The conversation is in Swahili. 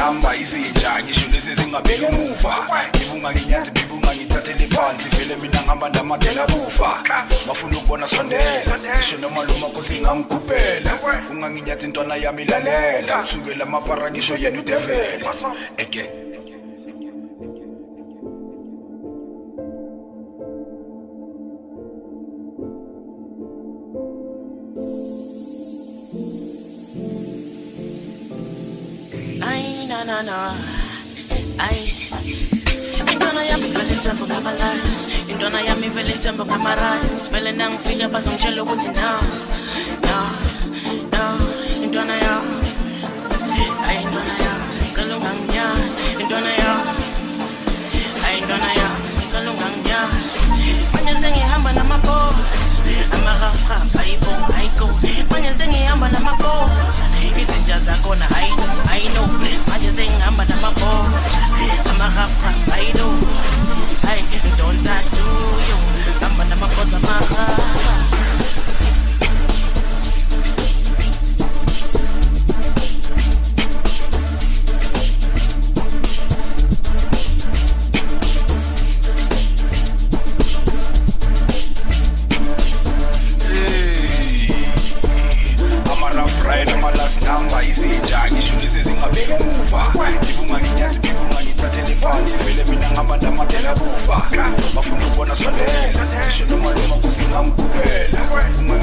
namba izinja ngisho lezi zingabheki umuva ngibunga nginyathi ngibunga ngithathele phansi vele mina ngihamba ndamadela kufa bafuna ukubona sondela ngisho noma lo makhosi ngangikupela unganginyathi intwana yami lalela usukela amapara ngisho yena udevele eke na ay intwana yami vele njembo ngama lines intwana yami vele njembo ngama rhymes vele nangifika bazongitshela ukuthi no intwana yami ay intwana yami cela unganginyani intwana yami ay intwana yami cela unganginyani manje sengihamba namabhosha ama-raf ayiko manje sengihamba namabhosha izinja zakhona I know manje sengihamba namabhosha ama-raf I know hey don't tattoo you hamba namabhosha ama-raf namba izinja ngisho lezi zingabheki umuva ngibunga nginyathi ngibunga ngithathele phansi vele mina ngihamba ndamadela kufa bafuna ukubona sondela ngisho noma lo makhosi ngangikupela